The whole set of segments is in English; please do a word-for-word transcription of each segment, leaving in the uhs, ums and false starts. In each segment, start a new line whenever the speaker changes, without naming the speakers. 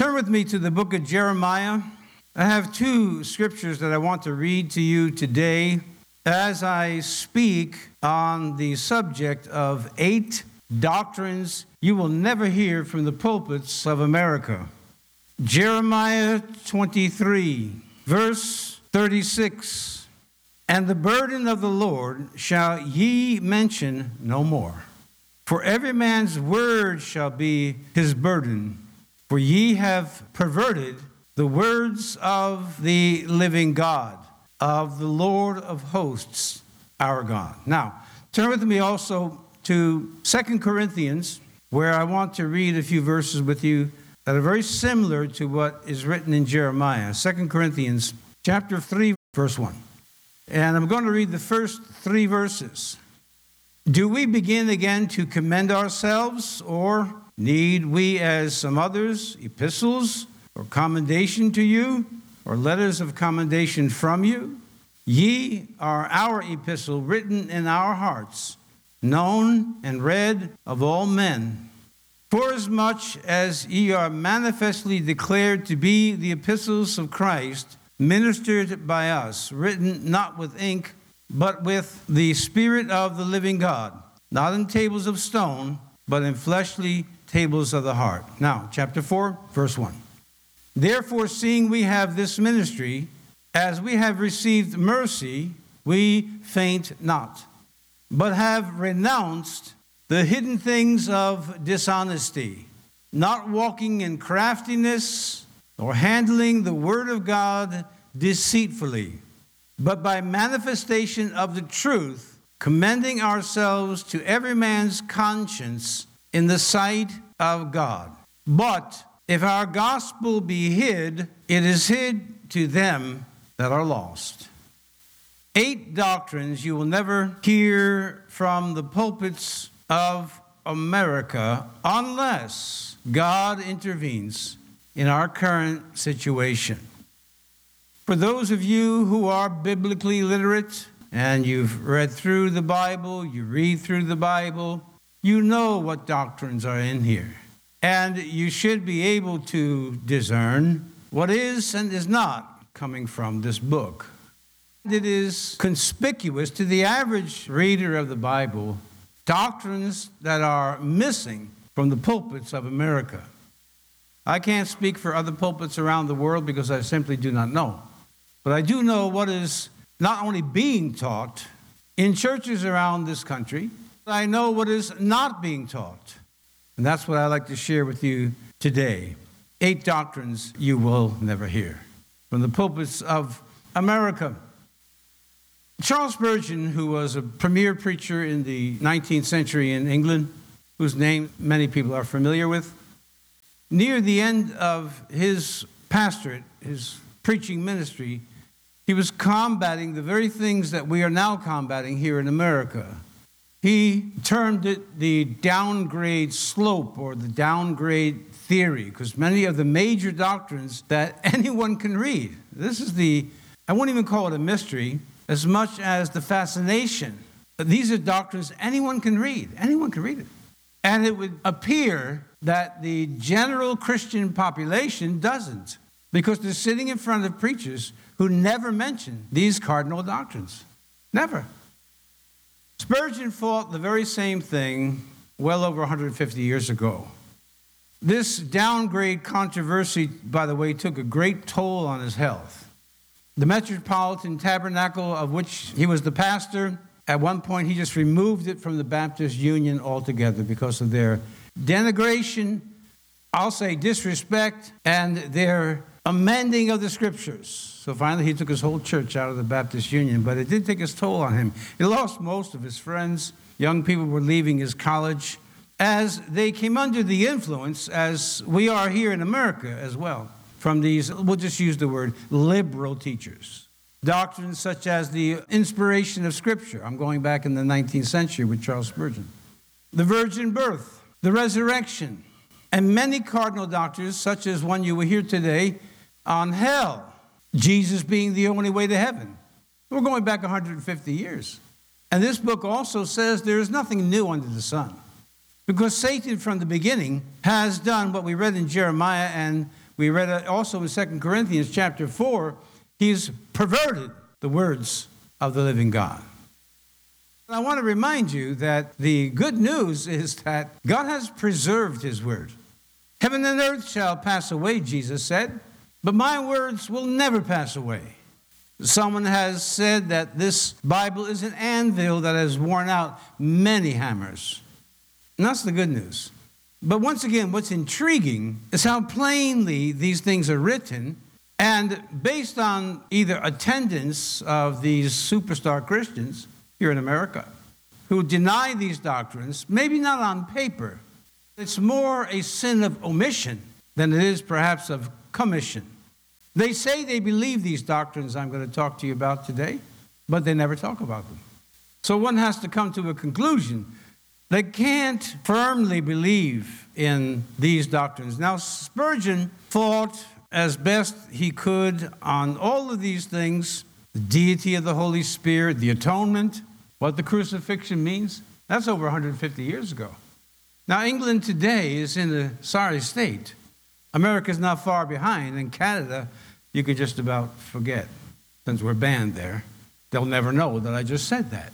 Turn with me to the book of Jeremiah. I have two scriptures that I want to read to you today as I speak on the subject of eight doctrines you will never hear from the pulpits of America. Jeremiah twenty-three, verse thirty-six. And the burden of the Lord shall ye mention no more. For every man's word shall be his burden. For ye have perverted the words of the living God, of the Lord of hosts, our God. Now, turn with me also to Second Corinthians, where I want to read a few verses with you that are very similar to what is written in Jeremiah. Second Corinthians chapter three, verse one. And I'm going to read the first three verses. Do we begin again to commend ourselves, or need we, as some others, epistles or commendation to you, or letters of commendation from you? Ye are our epistle, written in our hearts, known and read of all men. Forasmuch as ye are manifestly declared to be the epistles of Christ, ministered by us, written not with ink, but with the Spirit of the living God, not in tables of stone, but in fleshly tables of the heart. Now, chapter four, verse one. Therefore, seeing we have this ministry, as we have received mercy, we faint not, but have renounced the hidden things of dishonesty, not walking in craftiness, or handling the word of God deceitfully, but by manifestation of the truth, commending ourselves to every man's conscience in the sight of God. But if our gospel be hid, it is hid to them that are lost. Eight doctrines you will never hear from the pulpits of America unless God intervenes in our current situation. For those of you who are biblically literate and you've read through the Bible, you read through the Bible, you know what doctrines are in here. And you should be able to discern what is and is not coming from this book. It is conspicuous to the average reader of the Bible, doctrines that are missing from the pulpits of America. I can't speak for other pulpits around the world because I simply do not know. But I do know what is not only being taught in churches around this country, I know what is not being taught. And that's what I'd like to share with you today. Eight doctrines you will never hear from the pulpits of America. Charles Spurgeon, who was a premier preacher in the nineteenth century in England, whose name many people are familiar with, near the end of his pastorate, his preaching ministry, he was combating the very things that we are now combating here in America. He termed it the downgrade slope or the downgrade theory, because many of the major doctrines that anyone can read, this is the, I won't even call it a mystery, as much as the fascination. These are doctrines anyone can read. Anyone can read it. And it would appear that the general Christian population doesn't, because they're sitting in front of preachers who never mention these cardinal doctrines. Never. Spurgeon fought the very same thing well over one hundred fifty years ago. This downgrade controversy, by the way, took a great toll on his health. The Metropolitan Tabernacle, of which he was the pastor, at one point he just removed it from the Baptist Union altogether because of their denigration, I'll say disrespect, and their amending of the scriptures. So finally he took his whole church out of the Baptist Union, but it did take its toll on him. He lost most of his friends. Young people were leaving his college as they came under the influence, as we are here in America as well, from these, we'll just use the word, liberal teachers. Doctrines such as the inspiration of Scripture. I'm going back in the nineteenth century with Charles Spurgeon. The virgin birth, the resurrection, and many cardinal doctrines, such as one you will hear today on hell, Jesus being the only way to heaven. We're going back one hundred fifty years. And this book also says there is nothing new under the sun, because Satan from the beginning has done what we read in Jeremiah and We read it also in Second Corinthians chapter four. He's perverted the words of the living God. I want to remind you that the good news is that God has preserved his word. Heaven and earth shall pass away, Jesus said, but my words will never pass away. Someone has said that this Bible is an anvil that has worn out many hammers. And that's the good news. But once again, what's intriguing is how plainly these things are written, and based on either attendance of these superstar Christians here in America who deny these doctrines, maybe not on paper. It's more a sin of omission than it is perhaps of commission. They say they believe these doctrines I'm going to talk to you about today, but they never talk about them. So one has to come to a conclusion. They can't firmly believe in these doctrines. Now, Spurgeon fought as best he could on all of these things, the deity of the Holy Spirit, the atonement, what the crucifixion means. That's over one hundred fifty years ago. Now, England today is in a sorry state. America's not far behind, and Canada, you could just about forget. Since we're banned there, they'll never know that I just said that.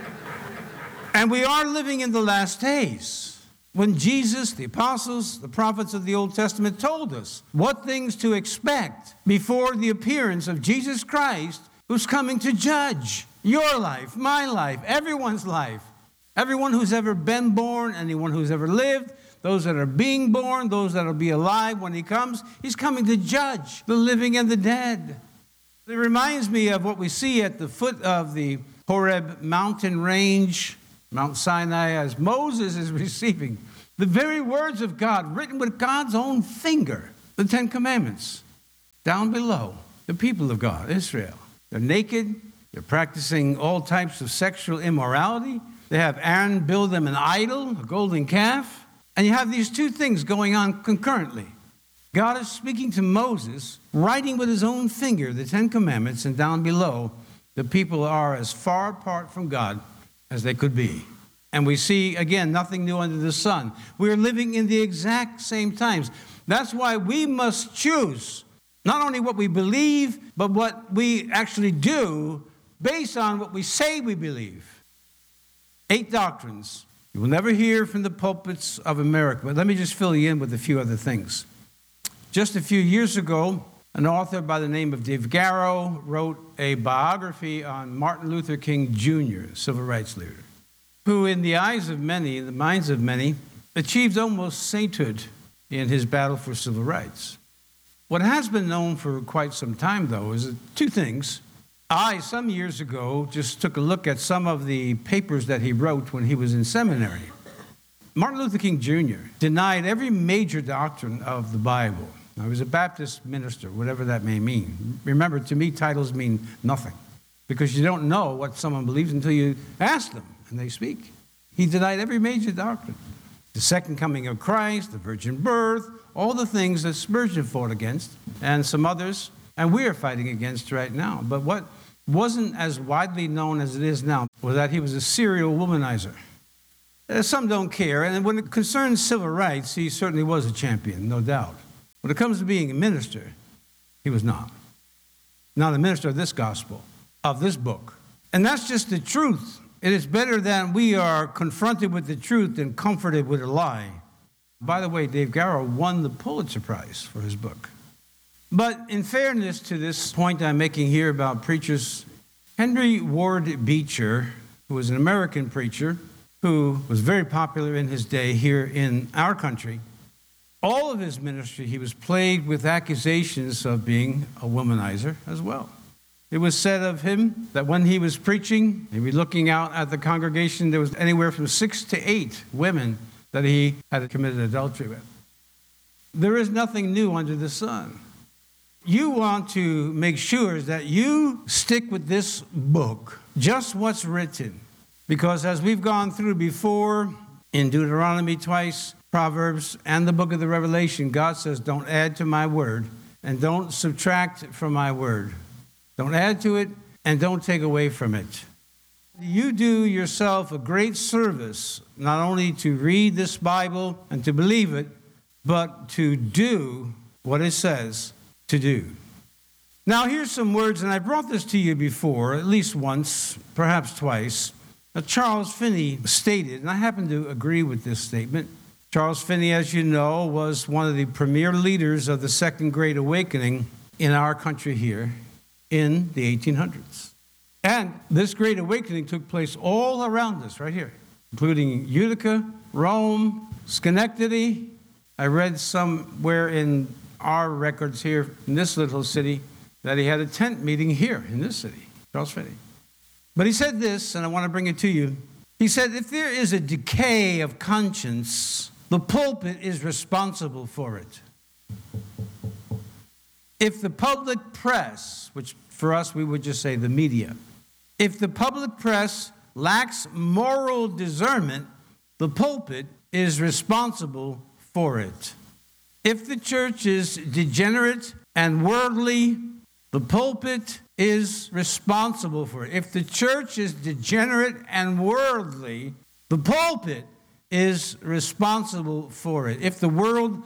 And we are living in the last days, when Jesus, the apostles, the prophets of the Old Testament told us what things to expect before the appearance of Jesus Christ, who's coming to judge your life, my life, everyone's life. Everyone who's ever been born, anyone who's ever lived, those that are being born, those that will be alive when he comes, he's coming to judge the living and the dead. It reminds me of what we see at the foot of the Horeb mountain range, Mount Sinai, as Moses is receiving the very words of God written with God's own finger, the Ten Commandments, down below the people of God, Israel. They're naked. They're practicing all types of sexual immorality. They have Aaron build them an idol, a golden calf. And you have these two things going on concurrently. God is speaking to Moses, writing with his own finger the Ten Commandments, and down below, the people are as far apart from God as they could be. And we see, again, nothing new under the sun. We are living in the exact same times. That's why we must choose not only what we believe, but what we actually do based on what we say we believe. Eight doctrines you will never hear from the pulpits of America. But let me just fill you in with a few other things. Just a few years ago, an author by the name of Dave Garrow wrote a biography on Martin Luther King Junior, civil rights leader, who in the eyes of many, in the minds of many, achieved almost sainthood in his battle for civil rights. What has been known for quite some time, though, is two things. I, some years ago, just took a look at some of the papers that he wrote when he was in seminary. Martin Luther King Junior denied every major doctrine of the Bible. Now, he was a Baptist minister, whatever that may mean. Remember, to me, titles mean nothing, because you don't know what someone believes until you ask them, and they speak. He denied every major doctrine. The second coming of Christ, the virgin birth, all the things that Spurgeon fought against, and some others, and we are fighting against right now. But what wasn't as widely known as it is now was that he was a serial womanizer. Uh, some don't care, and when it concerns civil rights, he certainly was a champion, no doubt. When it comes to being a minister, he was not. Not a minister of this gospel, of this book. And that's just the truth. It is better that we are confronted with the truth than comforted with a lie. By the way, Dave Garrow won the Pulitzer Prize for his book. But in fairness to this point I'm making here about preachers, Henry Ward Beecher, who was an American preacher who was very popular in his day here in our country, all of his ministry, he was plagued with accusations of being a womanizer as well. It was said of him that when he was preaching, he'd be looking out at the congregation, there was anywhere from six to eight women that he had committed adultery with. There is nothing new under the sun. You want to make sure that you stick with this book, just what's written. Because as we've gone through before, in Deuteronomy twice, Proverbs, and the book of the Revelation, God says, don't add to my word, and don't subtract from my word. Don't add to it, and don't take away from it. You do yourself a great service, not only to read this Bible and to believe it, but to do what it says to do. Now, here's some words, and I brought this to you before, at least once, perhaps twice. Now, Charles Finney stated, and I happen to agree with this statement. Charles Finney, as you know, was one of the premier leaders of the Second Great Awakening in our country here in the eighteen hundreds. And this Great Awakening took place all around us, right here, including Utica, Rome, Schenectady. I read somewhere in our records here in this little city that he had a tent meeting here in this city, Charles Finney. But he said this, and I want to bring it to you. He said, if there is a decay of conscience, the pulpit is responsible for it. If the public press, which for us we would just say the media, if the public press lacks moral discernment, the pulpit is responsible for it. If the church is degenerate and worldly, the pulpit is responsible for it. If the church is degenerate and worldly, the pulpit is responsible for it. If the world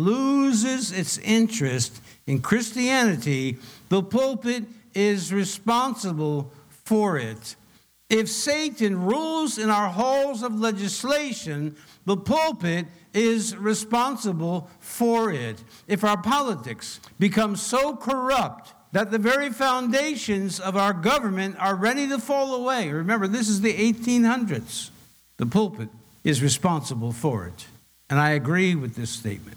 loses its interest in Christianity, the pulpit is responsible for it. If Satan rules in our halls of legislation, the pulpit is responsible for it. If our politics become so corrupt that the very foundations of our government are ready to fall away, remember, this is the eighteen hundreds, the pulpit is responsible for it. And I agree with this statement.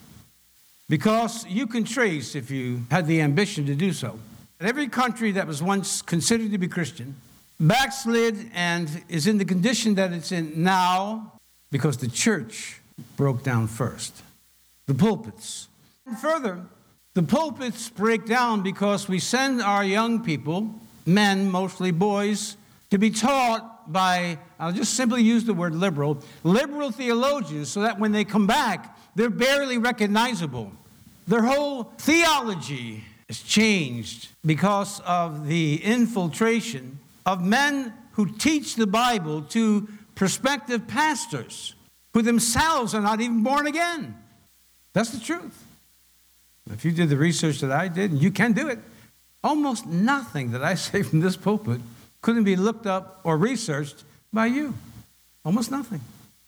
Because you can trace, if you had the ambition to do so, that every country that was once considered to be Christian backslid and is in the condition that it's in now because the church broke down first. The pulpits. And further, the pulpits break down because we send our young people, men, mostly boys, to be taught by, I'll just simply use the word liberal, liberal theologians, so that when they come back, they're barely recognizable. Their whole theology is changed because of the infiltration of men who teach the Bible to prospective pastors who themselves are not even born again. That's the truth. If you did the research that I did, and you can do it, almost nothing that I say from this pulpit couldn't be looked up or researched by you. Almost nothing.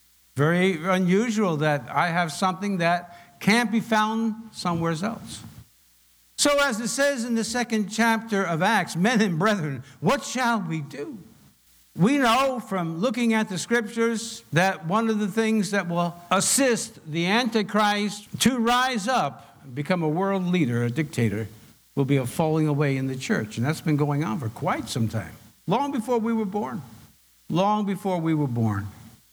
Very unusual that I have something that can't be found somewhere else. So as it says in the second chapter of Acts, men and brethren, what shall we do? We know from looking at the scriptures that one of the things that will assist the Antichrist to rise up and become a world leader, a dictator, will be a falling away in the church. And that's been going on for quite some time, long before we were born, long before we were born.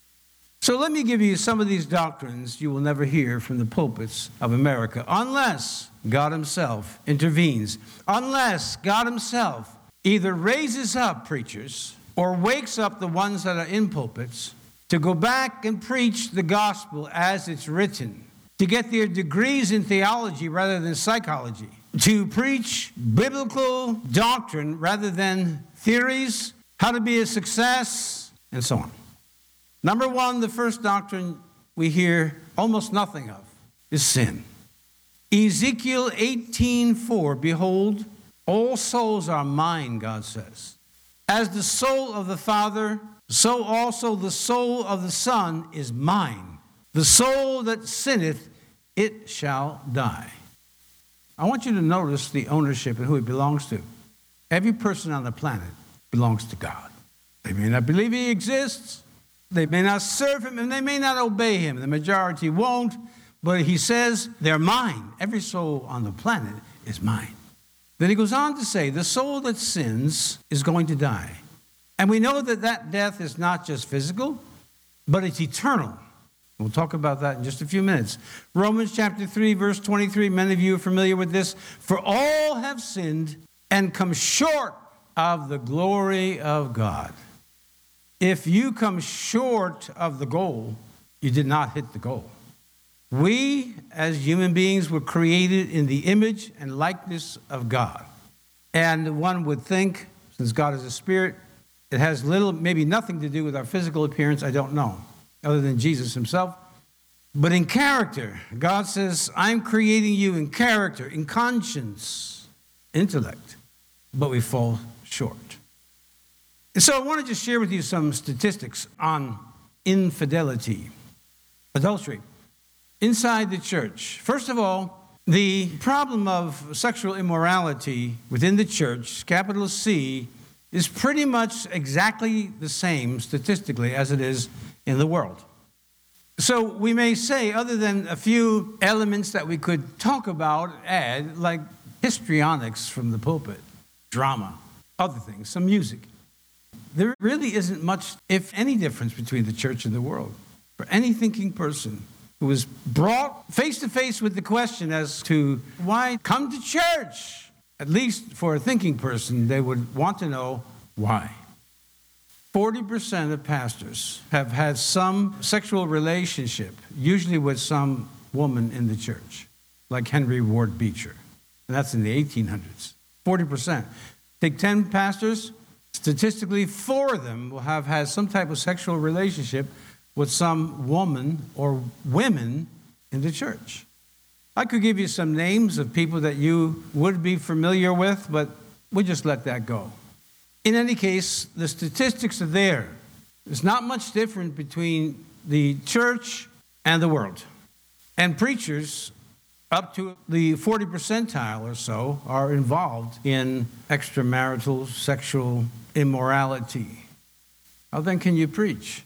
So let me give you some of these doctrines you will never hear from the pulpits of America, unless God himself intervenes, unless God himself either raises up preachers or wakes up the ones that are in pulpits to go back and preach the gospel as it's written, to get their degrees in theology rather than psychology, to preach biblical doctrine rather than theories, how to be a success, and so on. Number one, the first doctrine we hear almost nothing of is sin. Ezekiel eighteen four, behold, all souls are mine, God says. As the soul of the Father, so also the soul of the Son is mine. The soul that sinneth, it shall die. I want you to notice the ownership and who it belongs to. Every person on the planet belongs to God. They may not believe he exists. They may not serve him, and they may not obey him. The majority won't, but he says they're mine. Every soul on the planet is mine. Then he goes on to say, the soul that sins is going to die. And we know that that death is not just physical, but it's eternal. We'll talk about that in just a few minutes. Romans chapter three, verse twenty-three, many of you are familiar with this. For all have sinned and come short of the glory of God. If you come short of the goal, you did not hit the goal. We, as human beings, were created in the image and likeness of God. And one would think, since God is a spirit, it has little, maybe nothing to do with our physical appearance, I don't know, other than Jesus himself. but in character. God says, I'm creating you in character, in conscience, intellect, but we fall short. And so I want to just share with you some statistics on infidelity, adultery, inside the church. First of all, the problem of sexual immorality within the church, capital C, is pretty much exactly the same statistically as it is in the world. So we may say, other than a few elements that we could talk about, add, like histrionics from the pulpit, drama, other things, some music, there really isn't much, if any, difference between the church and the world. For any thinking person who is brought face to face with the question as to why come to church, at least for a thinking person, they would want to know why. forty percent of pastors have had some sexual relationship, usually with some woman in the church, like Henry Ward Beecher. And that's in the eighteen hundreds. forty percent. Take ten pastors, statistically, four of them will have had some type of sexual relationship with some woman or women in the church. I could give you some names of people that you would be familiar with, but we'll just let that go. In any case, the statistics are there. There's not much different between the church and the world. And preachers, up to the forty percentile or so, are involved in extramarital sexual immorality. How then can you preach?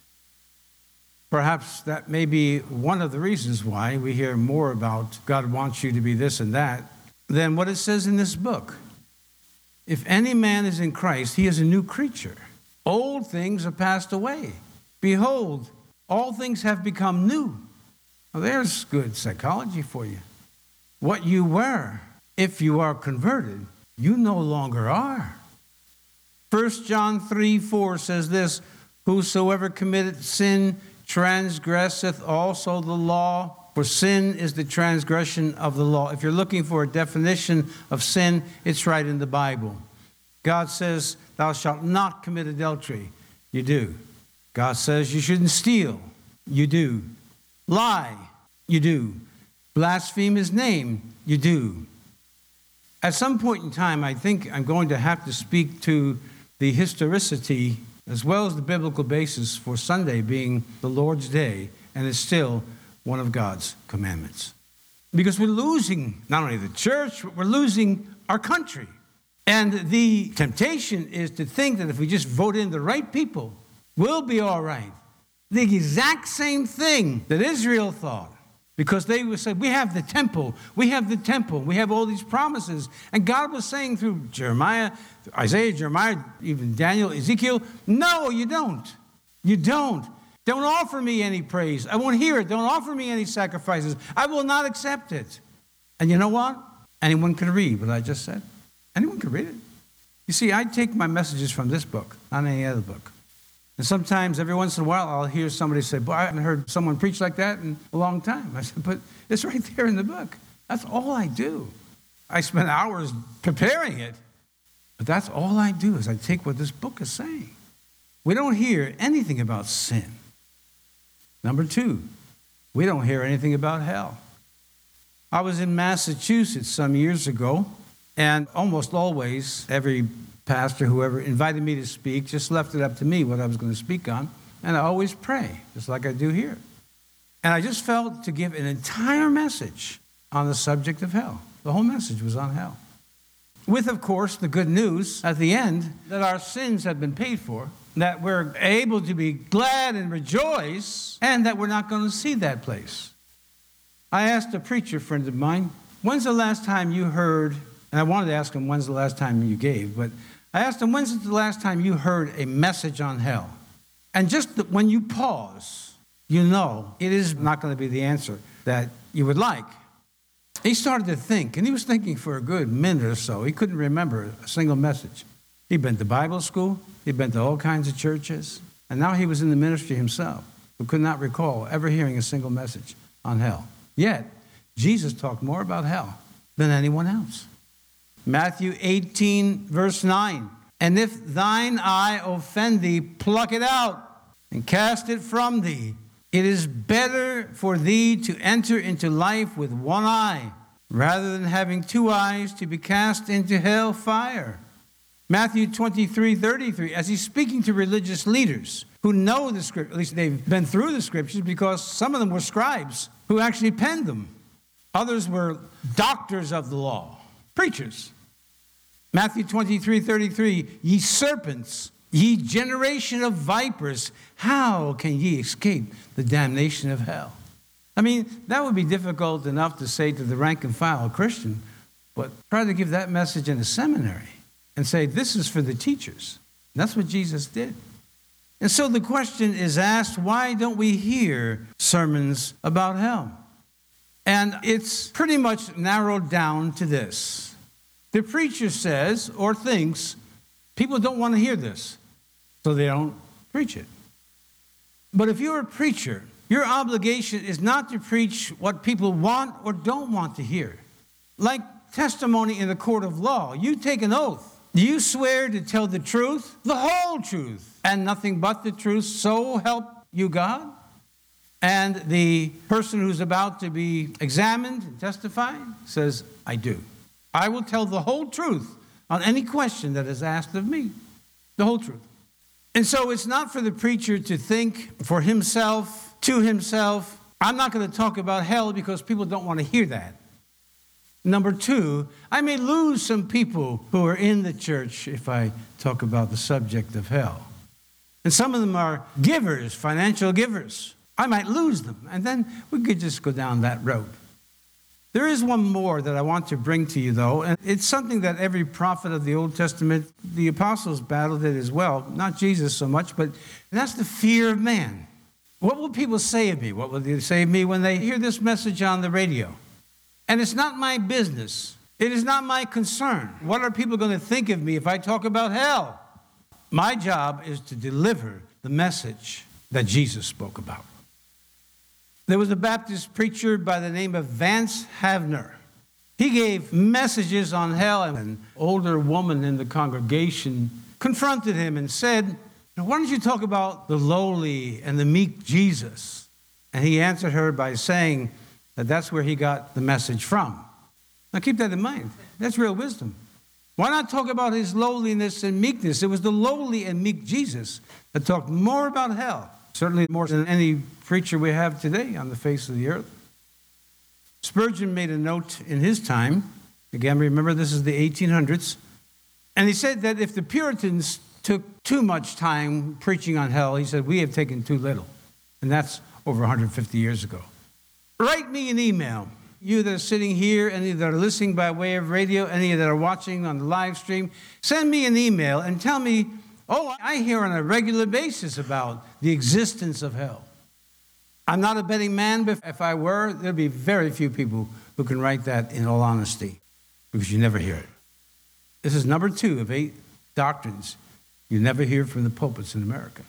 Perhaps that may be one of the reasons why we hear more about God wants you to be this and that than what it says in this book. If any man is in Christ, he is a new creature. Old things are passed away. Behold, all things have become new. Well, there's good psychology for you. What you were, if you are converted, you no longer are. First John three four says this, whosoever committeth sin transgresseth also the law, for sin is the transgression of the law. If you're looking for a definition of sin, it's right in the Bible. God says, thou shalt not commit adultery. You do. God says you shouldn't steal. You do. Lie. You do. Blaspheme his name. You do. At some point in time, I think I'm going to have to speak to the historicity as well as the biblical basis for Sunday being the Lord's Day, and it's still one of God's commandments. Because we're losing not only the church, but we're losing our country. And the temptation is to think that if we just vote in the right people, we'll be all right. The exact same thing that Israel thought. Because they would say, we have the temple, we have the temple, we have all these promises. And God was saying through Jeremiah, Isaiah, Jeremiah, even Daniel, Ezekiel, no, you don't. You don't. Don't offer me any praise. I won't hear it. Don't offer me any sacrifices. I will not accept it. And you know what? Anyone can read what I just said. Anyone can read it. You see, I take my messages from this book, not any other book. And sometimes, every once in a while, I'll hear somebody say, boy, I haven't heard someone preach like that in a long time. I said, but it's right there in the book. That's all I do. I spend hours preparing it, but that's all I do is I take what this book is saying. We don't hear anything about sin. Number two, we don't hear anything about hell. I was in Massachusetts some years ago, and almost always every pastor, whoever invited me to speak, just left it up to me what I was going to speak on. And I always pray, just like I do here. And I just felt to give an entire message on the subject of hell. The whole message was on hell. With, of course, the good news at the end that our sins have been paid for, that we're able to be glad and rejoice, and that we're not going to see that place. I asked a preacher friend of mine, when's the last time you heard, and I wanted to ask him when's the last time you gave, but I asked him, when's the last time you heard a message on hell? And just the, when you pause, you know it is not going to be the answer that you would like. He started to think, and he was thinking for a good minute or so. He couldn't remember a single message. He'd been to Bible school. He'd been to all kinds of churches. And now he was in the ministry himself, but could not recall ever hearing a single message on hell. Yet, Jesus talked more about hell than anyone else. Matthew eighteen, verse nine. And if thine eye offend thee, pluck it out and cast it from thee. It is better for thee to enter into life with one eye, rather than having two eyes to be cast into hell fire. Matthew twenty-three thirty-three, as he's speaking to religious leaders who know the script, at least they've been through the scriptures, because some of them were scribes who actually penned them. Others were doctors of the law, preachers. Matthew twenty-three thirty-three, ye serpents, ye generation of vipers, how can ye escape the damnation of hell? I mean, that would be difficult enough to say to the rank and file Christian, but try to give that message in a seminary and say, this is for the teachers. That's what Jesus did. And so the question is asked, why don't we hear sermons about hell? And it's pretty much narrowed down to this. The preacher says or thinks people don't want to hear this, so they don't preach it. But if you're a preacher, your obligation is not to preach what people want or don't want to hear. Like testimony in the court of law, you take an oath. You swear to tell the truth, the whole truth, and nothing but the truth, so help you God. And the person who's about to be examined and testify says, I do. I will tell the whole truth on any question that is asked of me. The whole truth. And so it's not for the preacher to think for himself, to himself, I'm not going to talk about hell because people don't want to hear that. Number two, I may lose some people who are in the church if I talk about the subject of hell. And some of them are givers, financial givers. I might lose them, and then we could just go down that road. There is one more that I want to bring to you, though, and it's something that every prophet of the Old Testament, the apostles battled it as well, not Jesus so much, but that's the fear of man. What will people say of me? What will they say of me when they hear this message on the radio? And it's not my business. It is not my concern. What are people going to think of me if I talk about hell? My job is to deliver the message that Jesus spoke about. There was a Baptist preacher by the name of Vance Havner. He gave messages on hell, and an older woman in the congregation confronted him and said, why don't you talk about the lowly and the meek Jesus? And he answered her by saying that that's where he got the message from. Now keep that in mind. That's real wisdom. Why not talk about his lowliness and meekness? It was the lowly and meek Jesus that talked more about hell, certainly more than any preacher we have today on the face of the earth. Spurgeon made a note in his time. Again, remember, this is the eighteen hundreds. And he said that if the Puritans took too much time preaching on hell, he said, we have taken too little. And that's over one hundred fifty years ago. Write me an email. You that are sitting here, any that are listening by way of radio, any that are watching on the live stream, send me an email and tell me, oh, I hear on a regular basis about the existence of hell. I'm not a betting man, but if I were, there'd be very few people who can write that in all honesty, because you never hear it. This is number two of eight doctrines you never hear from the pulpits in America.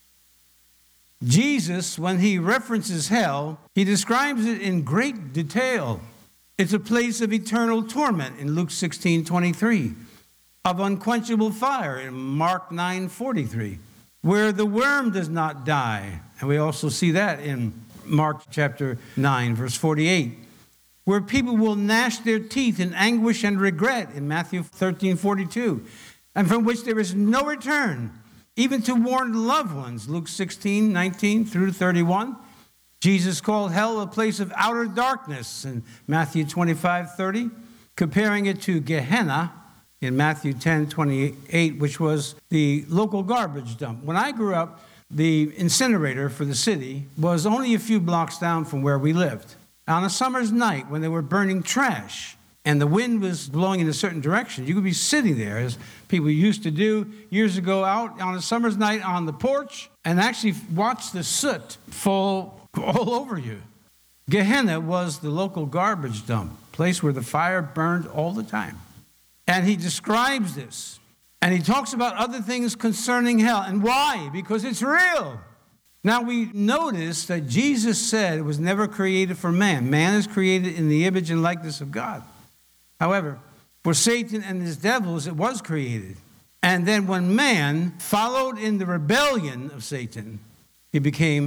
Jesus, when he references hell, he describes it in great detail. It's a place of eternal torment in Luke sixteen twenty-three, of unquenchable fire in Mark nine forty-three, where the worm does not die. And we also see that in Mark chapter nine, verse forty-eight, where people will gnash their teeth in anguish and regret in Matthew thirteen forty-two, and from which there is no return, even to warn loved ones, Luke sixteen nineteen through thirty-one. Jesus called hell a place of outer darkness in Matthew twenty-five thirty, comparing it to Gehenna in Matthew ten twenty-eight, which was the local garbage dump. When I grew up, the incinerator for the city was only a few blocks down from where we lived. On a summer's night, when they were burning trash and the wind was blowing in a certain direction, you could be sitting there, as people used to do years ago, out on a summer's night on the porch and actually watch the soot fall all over you. Gehenna was the local garbage dump, place where the fire burned all the time. And he describes this. And he talks about other things concerning hell. And why? Because it's real. Now we notice that Jesus said it was never created for man. Man is created in the image and likeness of God. However, for Satan and his devils, it was created. And then when man followed in the rebellion of Satan, he became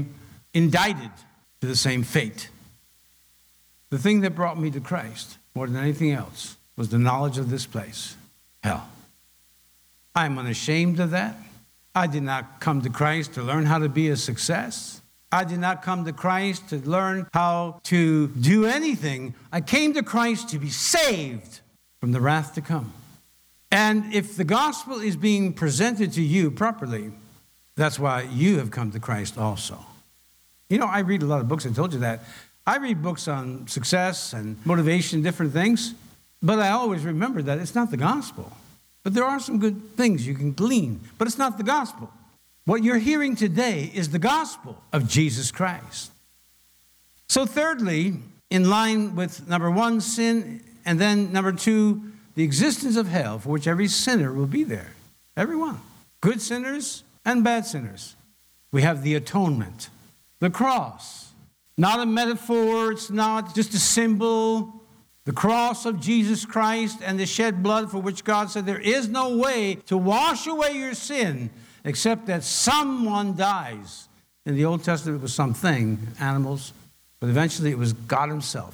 indicted to the same fate. The thing that brought me to Christ more than anything else was the knowledge of this place, hell. I'm unashamed of that. I did not come to Christ to learn how to be a success. I did not come to Christ to learn how to do anything. I came to Christ to be saved from the wrath to come. And if the gospel is being presented to you properly, that's why you have come to Christ also. You know, I read a lot of books. I told you that. I read books on success and motivation, different things. But I always remember that it's not the gospel. But there are some good things you can glean. But it's not the gospel. What you're hearing today is the gospel of Jesus Christ. So thirdly, in line with number one, sin, and then number two, the existence of hell, for which every sinner will be there. Everyone. Good sinners and bad sinners. We have the atonement, the cross. Not a metaphor, it's not just a symbol. The cross of Jesus Christ and the shed blood for which God said there is no way to wash away your sin except that someone dies. In the Old Testament, it was something, animals, but eventually it was God himself.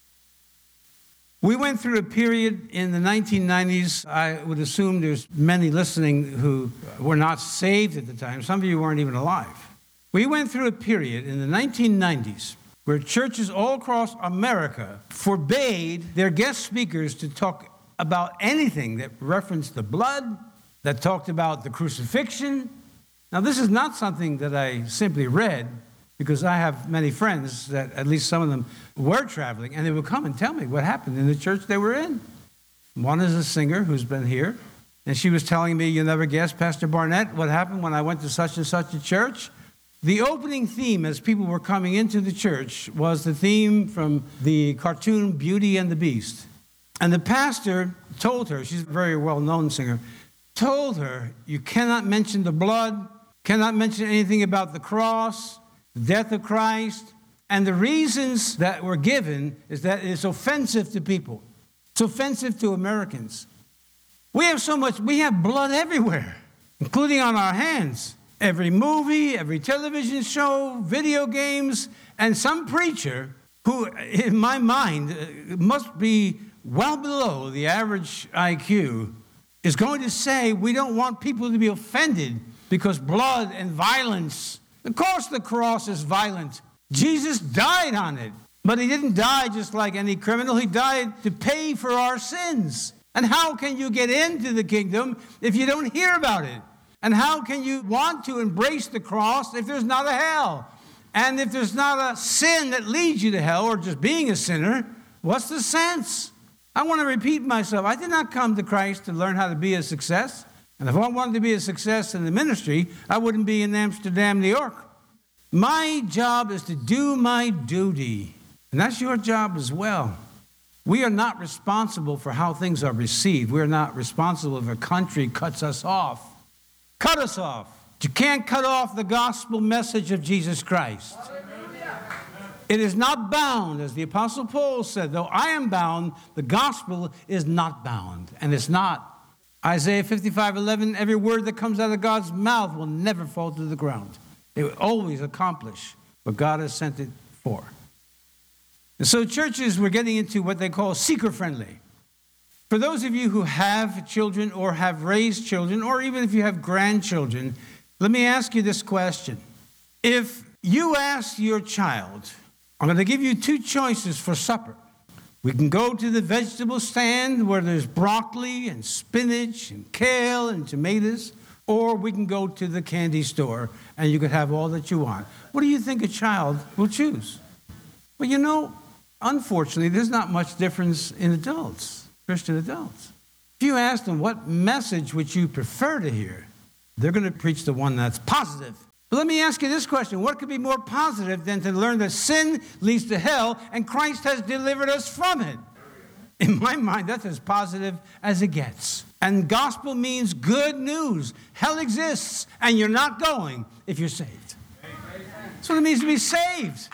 We went through a period in the nineteen nineties. I would assume there's many listening who were not saved at the time. Some of you weren't even alive. We went through a period in the nineteen nineties where churches all across America forbade their guest speakers to talk about anything that referenced the blood, that talked about the crucifixion. Now, this is not something that I simply read, because I have many friends that at least some of them were traveling, and they would come and tell me what happened in the church they were in. One is a singer who's been here, and she was telling me, you'll never guess, Pastor Barnett, what happened when I went to such and such a church. The opening theme as people were coming into the church was the theme from the cartoon Beauty and the Beast. And the pastor told her, she's a very well-known singer, told her, you cannot mention the blood, cannot mention anything about the cross, the death of Christ. And the reasons that were given is that it's offensive to people. It's offensive to Americans. We have so much, we have blood everywhere, including on our hands. Every movie, every television show, video games, and some preacher who, in my mind, must be well below the average I Q, is going to say we don't want people to be offended because blood and violence. Of course the cross is violent. Jesus died on it. But he didn't die just like any criminal. He died to pay for our sins. And how can you get into the kingdom if you don't hear about it? And how can you want to embrace the cross if there's not a hell? And if there's not a sin that leads you to hell, or just being a sinner, what's the sense? I want to repeat myself. I did not come to Christ to learn how to be a success. And if I wanted to be a success in the ministry, I wouldn't be in Amsterdam, New York. My job is to do my duty. And that's your job as well. We are not responsible for how things are received. We are not responsible if a country cuts us off. Cut us off. You can't cut off the gospel message of Jesus Christ. Hallelujah. It is not bound, as the Apostle Paul said, though I am bound, the gospel is not bound. And it's not. Isaiah fifty-five eleven, every word that comes out of God's mouth will never fall to the ground. It will always accomplish what God has sent it for. And so churches were getting into what they call seeker-friendly. For those of you who have children or have raised children, or even if you have grandchildren, let me ask you this question. If you ask your child, I'm going to give you two choices for supper. We can go to the vegetable stand where there's broccoli and spinach and kale and tomatoes, or we can go to the candy store and you can have all that you want. What do you think a child will choose? Well, you know, unfortunately, there's not much difference in adults. Christian adults. If you ask them what message would you prefer to hear, they're going to preach the one that's positive. But let me ask you this question. What could be more positive than to learn that sin leads to hell and Christ has delivered us from it? In my mind, that's as positive as it gets. And gospel means good news. Hell exists, and you're not going if you're saved. That's what it means to be saved.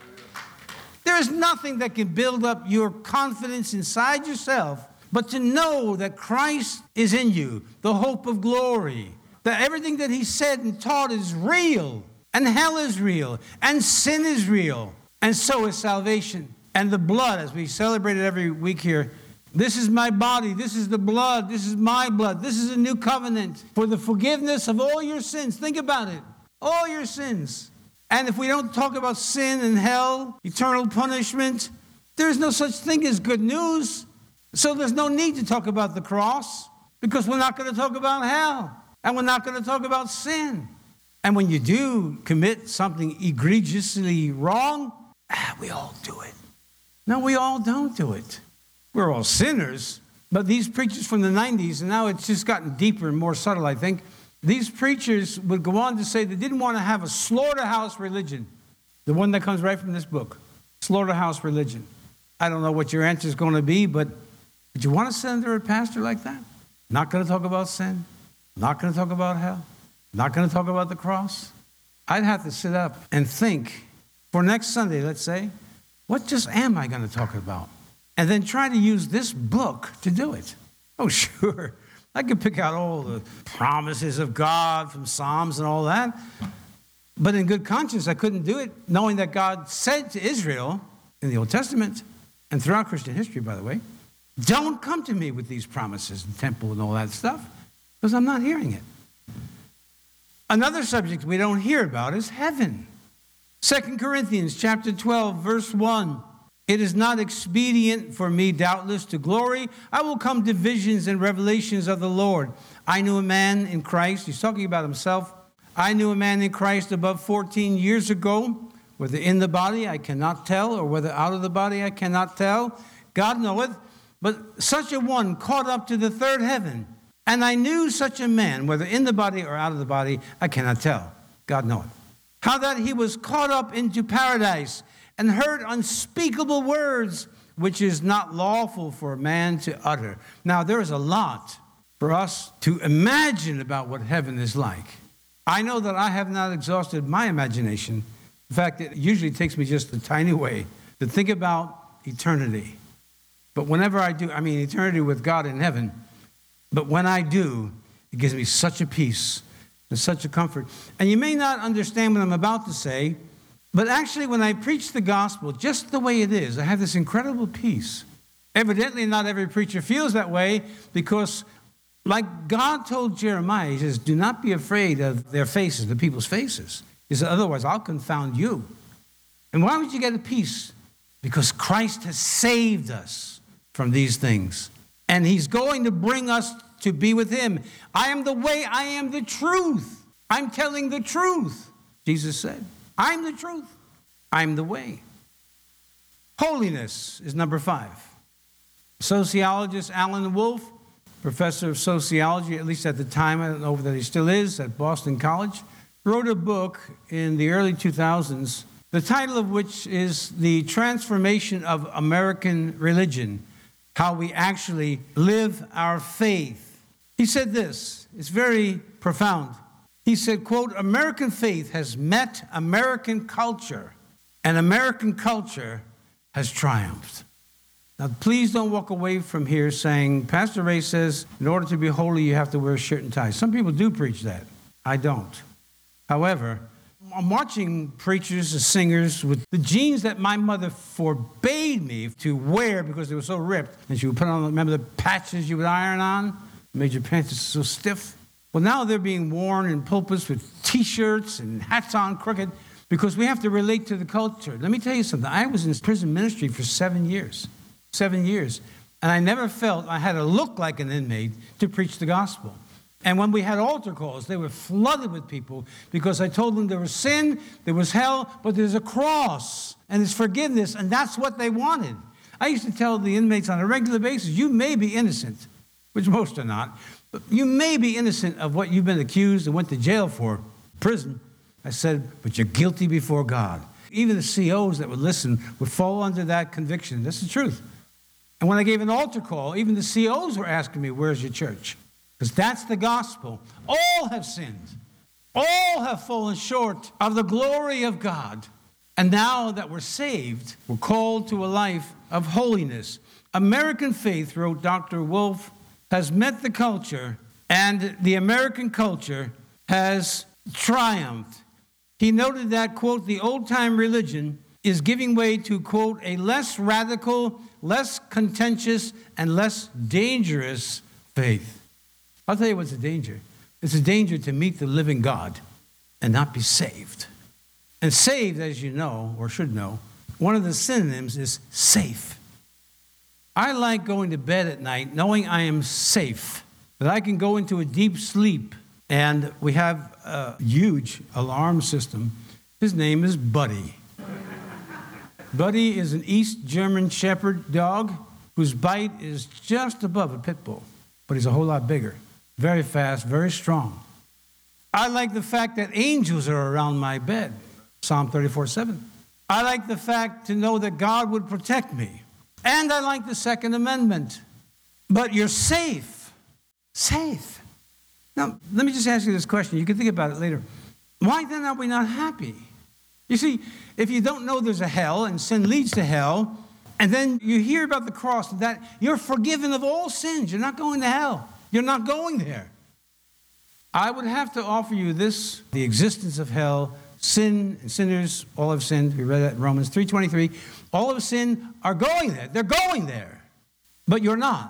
There is nothing that can build up your confidence inside yourself but to know that Christ is in you, the hope of glory, that everything that he said and taught is real, And hell is real. And sin is real. And so is salvation. And the blood, as we celebrate it every week here, this is my body, this is the blood, this is my blood, this is a new covenant for the forgiveness of all your sins. Think about it. All your sins. And if we don't talk about sin and hell, eternal punishment, there's no such thing as good news. So there's no need to talk about the cross, because we're not going to talk about hell. And we're not going to talk about sin. And when you do commit something egregiously wrong, ah, we all do it. No, we all don't do it. We're all sinners. But these preachers from the nineties, and now it's just gotten deeper and more subtle, I think, these preachers would go on to say they didn't want to have a slaughterhouse religion, the one that comes right from this book, slaughterhouse religion. I don't know what your answer is going to be, but would you want to sit under a pastor like that? Not going to talk about sin, not going to talk about hell, not going to talk about the cross? I'd have to sit up and think, for next Sunday, let's say, what just am I going to talk about? And then try to use this book to do it. Oh, sure. I could pick out all the promises of God from Psalms and all that. But in good conscience, I couldn't do it, knowing that God said to Israel in the Old Testament, and throughout Christian history, by the way, don't come to me with these promises and temple and all that stuff, because I'm not hearing it. Another subject we don't hear about is heaven. Second Corinthians chapter twelve, verse one. It is not expedient for me, doubtless, to glory. I will come to visions and revelations of the Lord. I knew a man in Christ. He's talking about himself. I knew a man in Christ above fourteen years ago, whether in the body I cannot tell, or whether out of the body I cannot tell. God knoweth. But such a one caught up to the third heaven. And I knew such a man, whether in the body or out of the body, I cannot tell. God knoweth. How that he was caught up into paradise, and heard unspeakable words, which is not lawful for a man to utter. Now, there is a lot for us to imagine about what heaven is like. I know that I have not exhausted my imagination. In fact, it usually takes me just a tiny way to think about eternity. But whenever I do, I mean eternity with God in heaven, but when I do, it gives me such a peace and such a comfort. And you may not understand what I'm about to say, but actually, when I preach the gospel just the way it is, I have this incredible peace. Evidently, not every preacher feels that way, because like God told Jeremiah, he says, do not be afraid of their faces, the people's faces. He said, otherwise, I'll confound you. And why would you get a peace? Because Christ has saved us from these things. And he's going to bring us to be with him. I am the way, I am the truth. I'm telling the truth, Jesus said. I'm the truth. I'm the way. Holiness is number five. Sociologist Alan Wolf, professor of sociology, at least at the time, I don't know that he still is, at Boston College, wrote a book in the early two thousands, the title of which is The Transformation of American Religion, How We Actually Live Our Faith. He said this, it's very profound. He said, quote, American faith has met American culture, and American culture has triumphed. Now, please don't walk away from here saying, Pastor Ray says, in order to be holy, you have to wear a shirt and tie. Some people do preach that. I don't. However, I'm watching preachers and singers with the jeans that my mother forbade me to wear because they were so ripped. And she would put on, remember the patches you would iron on? Made your pants so stiff. Well, now they're being worn in pulpits with T-shirts and hats on crooked because we have to relate to the culture. Let me tell you something. I was in prison ministry for seven years. Seven years. And I never felt I had to look like an inmate to preach the gospel. And when we had altar calls, they were flooded with people because I told them there was sin, there was hell, but there's a cross and there's forgiveness, and that's what they wanted. I used to tell the inmates on a regular basis, you may be innocent, which most are not, but you may be innocent of what you've been accused and went to jail for, prison. I said, but you're guilty before God. Even the C Os that would listen would fall under that conviction. That's the truth. And when I gave an altar call, even the C Os were asking me, where's your church? Because that's the gospel. All have sinned. All have fallen short of the glory of God. And now that we're saved, we're called to a life of holiness. American faith, wrote Doctor Wolf, has met the culture, and the American culture has triumphed. He noted that, quote, the old-time religion is giving way to, quote, a less radical, less contentious, and less dangerous faith. I'll tell you what's a danger. It's a danger to meet the living God and not be saved. And saved, as you know, or should know, one of the synonyms is safe. I like going to bed at night knowing I am safe, that I can go into a deep sleep. And we have a huge alarm system. His name is Buddy. Buddy is an East German Shepherd dog whose bite is just above a pit bull, but he's a whole lot bigger, very fast, very strong. I like the fact that angels are around my bed, Psalm thirty-four seven. I like the fact to know that God would protect me. And I like the Second Amendment. But you're safe. Safe. Now, let me just ask you this question. You can think about it later. Why then are we not happy? You see, if you don't know there's a hell and sin leads to hell, and then you hear about the cross, that you're forgiven of all sins. You're not going to hell. You're not going there. I would have to offer you this, the existence of hell, sin and sinners, all have sinned. We read that in Romans three twenty-three. All of sin are going there. They're going there. But you're not.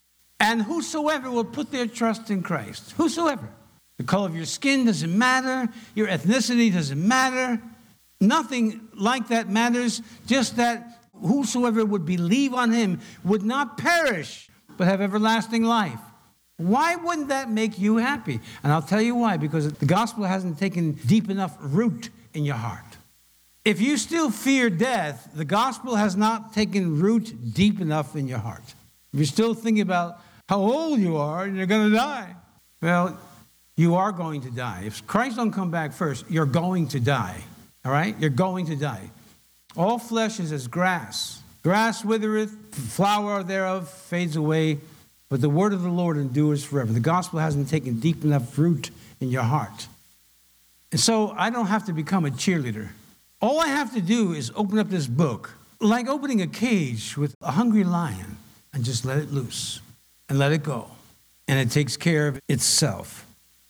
And whosoever will put their trust in Christ, whosoever. The color of your skin doesn't matter. Your ethnicity doesn't matter. Nothing like that matters. Just that whosoever would believe on him would not perish, but have everlasting life. Why wouldn't that make you happy? And I'll tell you why. Because the gospel hasn't taken deep enough root in your heart. If you still fear death, the gospel has not taken root deep enough in your heart. If you're still thinking about how old you are and you're going to die, well, you are going to die. If Christ don't come back first, you're going to die. All right? You're going to die. All flesh is as grass. Grass withereth, the flower thereof fades away, but the word of the Lord endures forever. The gospel hasn't taken deep enough root in your heart. And so I don't have to become a cheerleader. All I have to do is open up this book, like opening a cage with a hungry lion, and just let it loose and let it go. And it takes care of itself.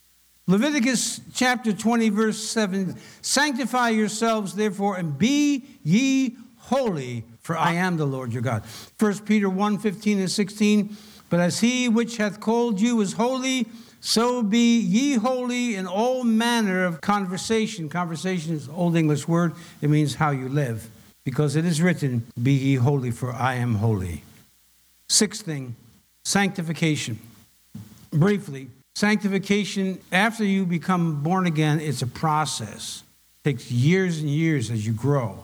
Leviticus chapter twenty, verse seven, sanctify yourselves, therefore, and be ye holy, for I am the Lord your God. First Peter one, fifteen and sixteen, but as he which hath called you is holy, so be ye holy in all manner of conversation. Conversation is an Old English word. It means how you live. Because it is written, be ye holy, for I am holy. Sixth thing, sanctification. Briefly, sanctification, after you become born again, it's a process. It takes years and years as you grow.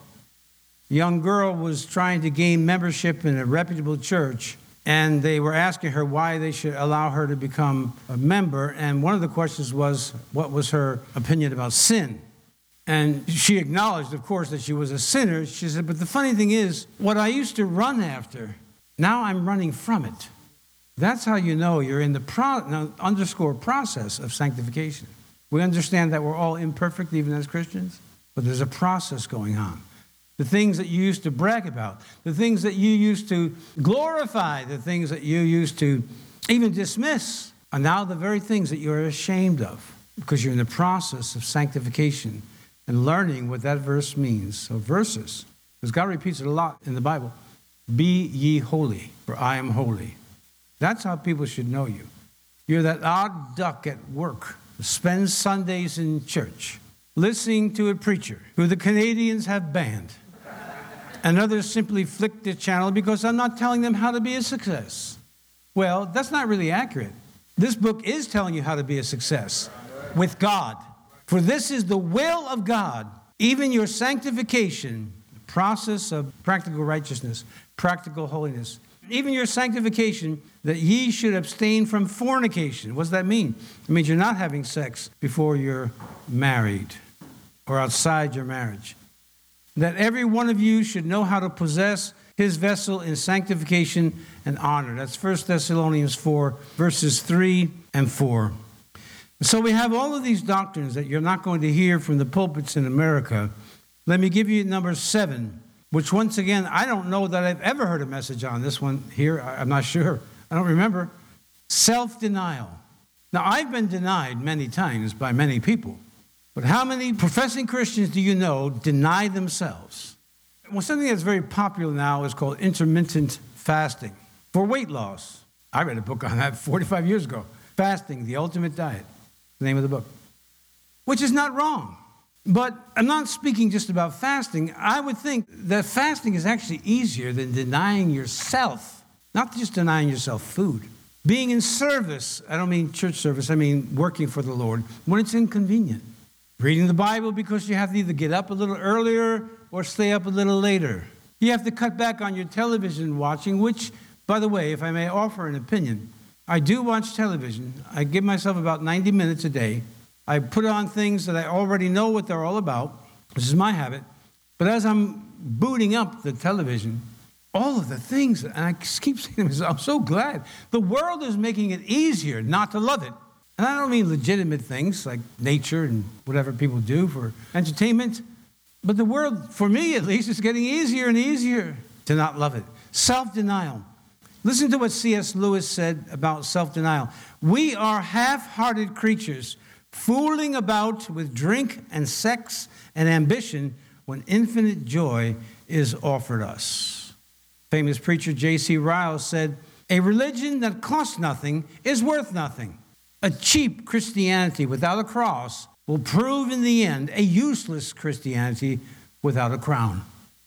A young girl was trying to gain membership in a reputable church, and they were asking her why they should allow her to become a member. And one of the questions was, what was her opinion about sin? And she acknowledged, of course, that she was a sinner. She said, but the funny thing is, what I used to run after, now I'm running from it. That's how you know you're in the pro- now, underscore process of sanctification. We understand that we're all imperfect, even as Christians, but there's a process going on. The things that you used to brag about, the things that you used to glorify, the things that you used to even dismiss, are now the very things that you're ashamed of because you're in the process of sanctification and learning what that verse means. So verses, because God repeats it a lot in the Bible. Be ye holy, for I am holy. That's how people should know you. You're that odd duck at work who spends Sundays in church listening to a preacher who the Canadians have banned. And others simply flick the channel because I'm not telling them how to be a success. Well, that's not really accurate. This book is telling you how to be a success with God. For this is the will of God, even your sanctification, the process of practical righteousness, practical holiness. Even your sanctification, that ye should abstain from fornication. What does that mean? It means you're not having sex before you're married or outside your marriage. That every one of you should know how to possess his vessel in sanctification and honor. That's First Thessalonians four, verses three and four. So we have all of these doctrines that you're not going to hear from the pulpits in America. Let me give you number seven, which once again, I don't know that I've ever heard a message on this one here. I'm not sure. I don't remember. Self-denial. Now, I've been denied many times by many people. But how many professing Christians do you know deny themselves? Well, something that's very popular now is called intermittent fasting for weight loss. I read a book on that forty-five years ago. Fasting, the Ultimate Diet, the name of the book, which is not wrong. But I'm not speaking just about fasting. I would think that fasting is actually easier than denying yourself, not just denying yourself food. Being in service, I don't mean church service, I mean working for the Lord, when it's inconvenient. Reading the Bible because you have to either get up a little earlier or stay up a little later. You have to cut back on your television watching, which, by the way, if I may offer an opinion, I do watch television. I give myself about ninety minutes a day. I put on things that I already know what they're all about. This is my habit. But as I'm booting up the television, all of the things, and I keep saying to myself, I'm so glad. The world is making it easier not to love it. And I don't mean legitimate things like nature and whatever people do for entertainment. But the world, for me at least, is getting easier and easier to not love it. Self-denial. Listen to what C S Lewis said about self-denial. We are half-hearted creatures, fooling about with drink and sex and ambition when infinite joy is offered us. Famous preacher J C Ryle said, a religion that costs nothing is worth nothing. A cheap Christianity without a cross will prove in the end a useless Christianity without a crown.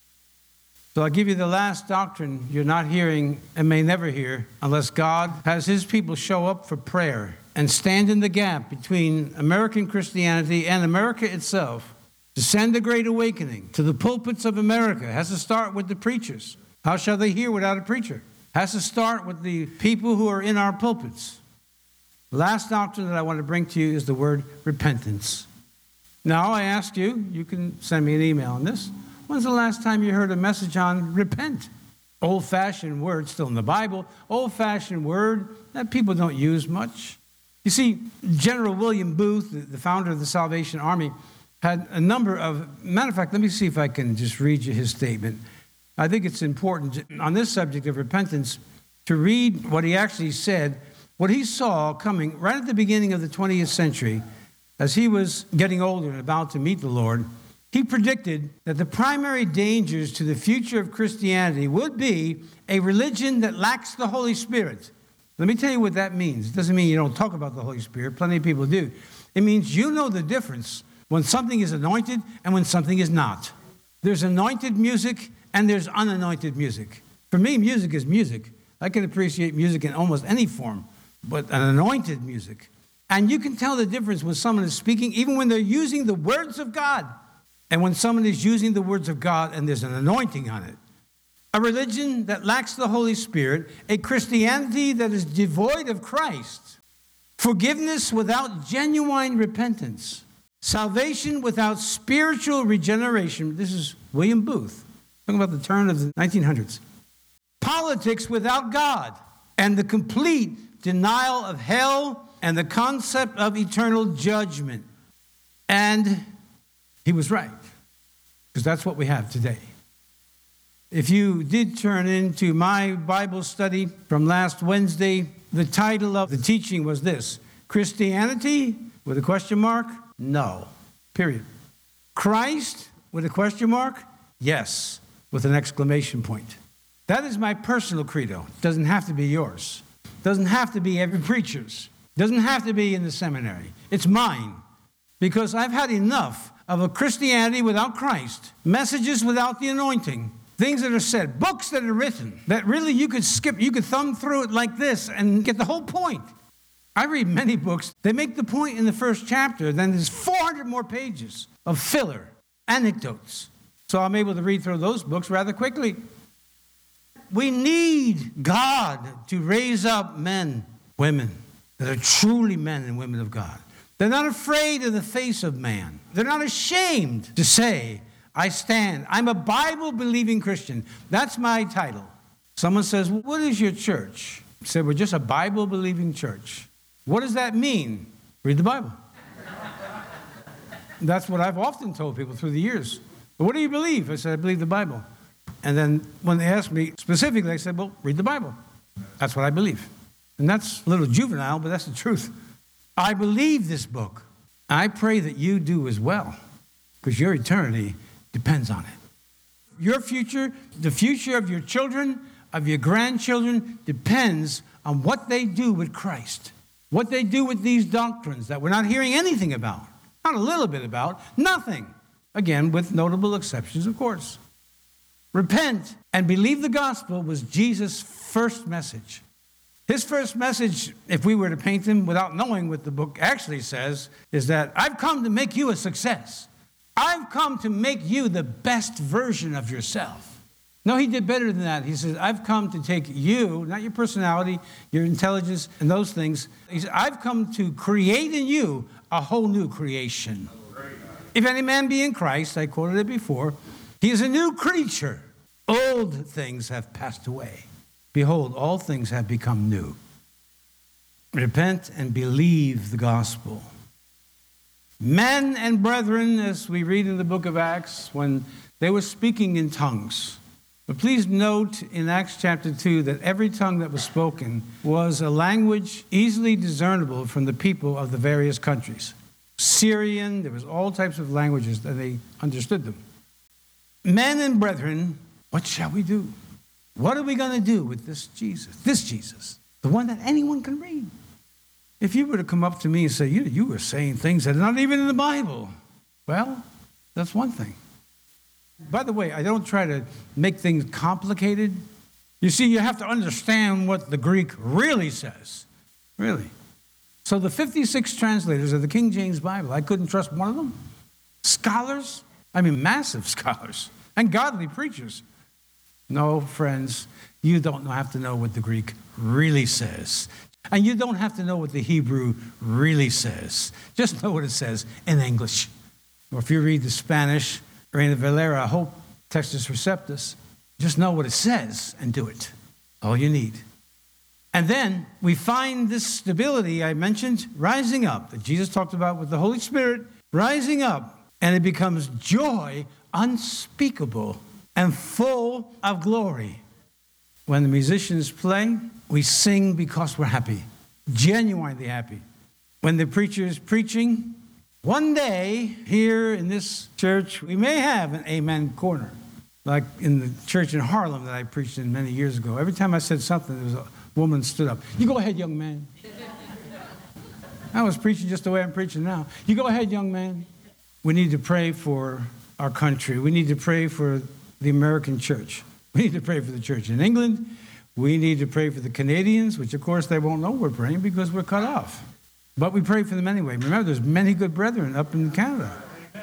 So I'll give you the last doctrine you're not hearing and may never hear unless God has his people show up for prayer and stand in the gap between American Christianity and America itself to send a great awakening to the pulpits of America. It has to start with the preachers. How shall they hear without a preacher? It has to start with the people who are in our pulpits. The last doctrine that I want to bring to you is the word repentance. Now I ask you, you can send me an email on this. When's the last time you heard a message on repent? Old-fashioned word, still in the Bible, old-fashioned word that people don't use much. You see, General William Booth, the founder of the Salvation Army, had a number of, matter of fact, let me see if I can just read you his statement. I think it's important on this subject of repentance to read what he actually said, what he saw coming right at the beginning of the twentieth century as he was getting older and about to meet the Lord. He predicted that the primary dangers to the future of Christianity would be a religion that lacks the Holy Spirit. Let me tell you what that means. It doesn't mean you don't talk about the Holy Spirit. Plenty of people do. It means you know the difference when something is anointed and when something is not. There's anointed music and there's unanointed music. For me, music is music. I can appreciate music in almost any form, but an anointed music. And you can tell the difference when someone is speaking, even when they're using the words of God. And when someone is using the words of God and there's an anointing on it. A religion that lacks the Holy Spirit, a Christianity that is devoid of Christ, forgiveness without genuine repentance, salvation without spiritual regeneration. This is William Booth, talking about the turn of the nineteen hundreds. Politics without God, and the complete denial of hell and the concept of eternal judgment. And he was right, because that's what we have today. If you did turn into my Bible study from last Wednesday, the title of the teaching was this: Christianity, with a question mark? No, period. Christ, with a question mark? Yes, with an exclamation point. That is my personal credo. It doesn't have to be yours. It doesn't have to be every preacher's. It doesn't have to be in the seminary. It's mine, because I've had enough of a Christianity without Christ, messages without the anointing, things that are said, books that are written, that really you could skip, you could thumb through it like this and get the whole point. I read many books. They make the point in the first chapter, then there's four hundred more pages of filler, anecdotes. So I'm able to read through those books rather quickly. We need God to raise up men, women, that are truly men and women of God. They're not afraid of the face of man. They're not ashamed to say, I stand. I'm a Bible-believing Christian. That's my title. Someone says, well, what is your church? I said, we're just a Bible-believing church. What does that mean? Read the Bible. That's what I've often told people through the years. Well, what do you believe? I said, I believe the Bible. And then when they asked me specifically, I said, well, read the Bible. That's what I believe. And that's a little juvenile, but that's the truth. I believe this book. I pray that you do as well, because your eternity depends on it. Your future, the future of your children, of your grandchildren, depends on what they do with Christ, what they do with these doctrines that we're not hearing anything about, not a little bit about, nothing. Again, with notable exceptions, of course. Repent and believe the gospel was Jesus' first message. His first message, if we were to paint him without knowing what the book actually says, is that I've come to make you a success. I've come to make you the best version of yourself. No, he did better than that. He says, I've come to take you, not your personality, your intelligence, and those things. He said, I've come to create in you a whole new creation. If any man be in Christ, I quoted it before, he is a new creature. Old things have passed away. Behold, all things have become new. Repent and believe the gospel. Men and brethren, as we read in the book of Acts, when they were speaking in tongues. But please note in Acts chapter two that every tongue that was spoken was a language easily discernible from the people of the various countries. Syrian, there was all types of languages that they understood them. Men and brethren, what shall we do? What are we going to do with this Jesus? This Jesus, the one that anyone can read. If you were to come up to me and say, you, you were saying things that are not even in the Bible, well, that's one thing. By the way, I don't try to make things complicated. You see, you have to understand what the Greek really says. Really. So the fifty-six translators of the King James Bible, I couldn't trust one of them. Scholars, I mean massive scholars, and godly preachers. No, friends, you don't have to know what the Greek really says. And you don't have to know what the Hebrew really says. Just know what it says in English. Or if you read the Spanish, Reina Valera, Hope Textus Receptus, just know what it says and do it. All you need. And then we find this stability I mentioned rising up, that Jesus talked about with the Holy Spirit, rising up, and it becomes joy unspeakable and full of glory. When the musicians play, we sing because we're happy, genuinely happy. When the preacher is preaching, one day here in this church, we may have an amen corner, like in the church in Harlem that I preached in many years ago. Every time I said something, there was a woman stood up. You go ahead, young man. I was preaching just the way I'm preaching now. You go ahead, young man. We need to pray for our country. We need to pray for the American church. We need to pray for the church in England. We need to pray for the Canadians, which of course they won't know we're praying because we're cut off. But we pray for them anyway. Remember, there's many good brethren up in Canada.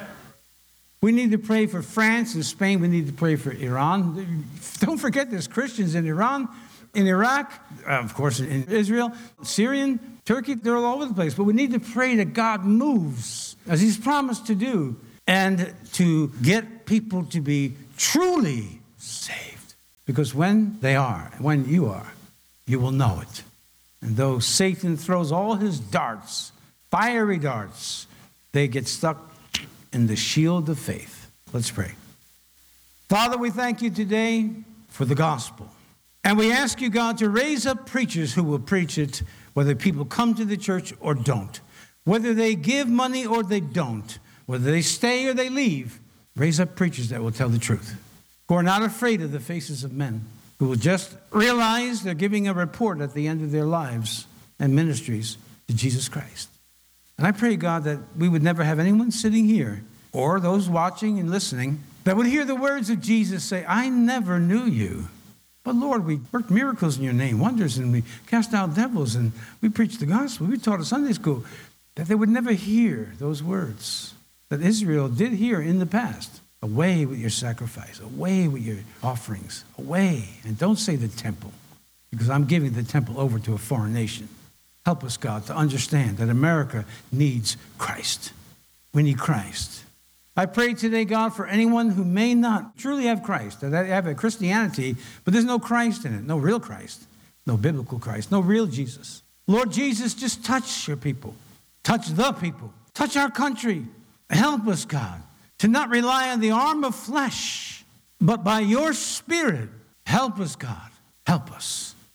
We need to pray for France and Spain. We need to pray for Iran. Don't forget there's Christians in Iran, in Iraq, uh, of course in Israel, Syrian, Turkey, they're all over the place. But we need to pray that God moves, as he's promised to do, and to get people to be truly saved. Because when they are, when you are, you will know it. And though Satan throws all his darts, fiery darts, they get stuck in the shield of faith. Let's pray. Father, we thank you today for the gospel. And we ask you, God, to raise up preachers who will preach it, whether people come to the church or don't, whether they give money or they don't, whether they stay or they leave. Raise up preachers that will tell the truth, who are not afraid of the faces of men, who will just realize they're giving a report at the end of their lives and ministries to Jesus Christ. And I pray, God, that we would never have anyone sitting here or those watching and listening that would hear the words of Jesus say, I never knew you. But Lord, we worked miracles in your name, wonders, and we cast out devils, and we preached the gospel. We taught at Sunday school. That they would never hear those words that Israel did hear in the past. Away with your sacrifice, away with your offerings, away. And don't say the temple, because I'm giving the temple over to a foreign nation. Help us, God, to understand that America needs Christ. We need Christ. I pray today, God, for anyone who may not truly have Christ, that they have a Christianity, but there's no Christ in it, no real Christ, no biblical Christ, no real Jesus. Lord Jesus, just touch your people. Touch the people. Touch our country. Help us, God, to not rely on the arm of flesh, but by your Spirit, help us, God. Help us.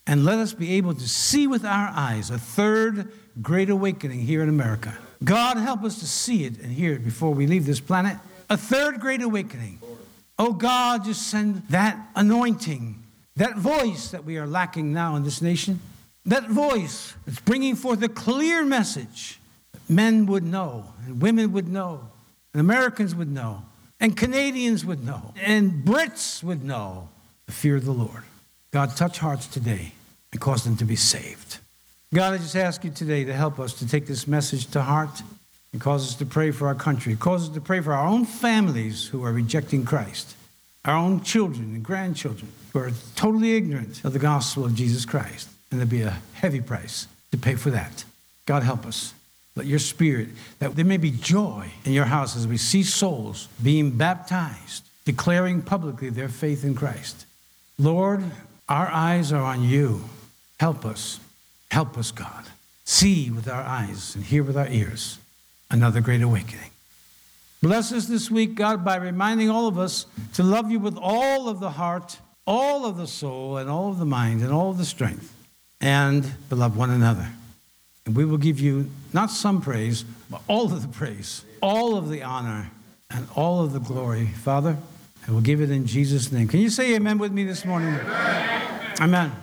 And let us be able to see with our eyes a third great awakening here in America. God, help us to see it and hear it before we leave this planet. A third great awakening. Oh God, just send that anointing, that voice that we are lacking now in this nation, that voice that's bringing forth a clear message that men would know, and women would know, and Americans would know, and Canadians would know, and Brits would know the fear of the Lord. God, touch hearts today and cause them to be saved. God, I just ask you today to help us to take this message to heart and cause us to pray for our country. Cause us to pray for our own families who are rejecting Christ, our own children and grandchildren who are totally ignorant of the gospel of Jesus Christ. And there'll be a heavy price to pay for that. God, help us. Let your spirit, that there may be joy in your house as we see souls being baptized, declaring publicly their faith in Christ. Lord, our eyes are on you. Help us. Help us, God. See with our eyes and hear with our ears another great awakening. Bless us this week, God, by reminding all of us to love you with all of the heart, all of the soul, and all of the mind, and all of the strength, and to love one another. And we will give you not some praise, but all of the praise, all of the honor, and all of the glory, Father. And we'll give it in Jesus' name. Can you say amen with me this morning? Amen. Amen.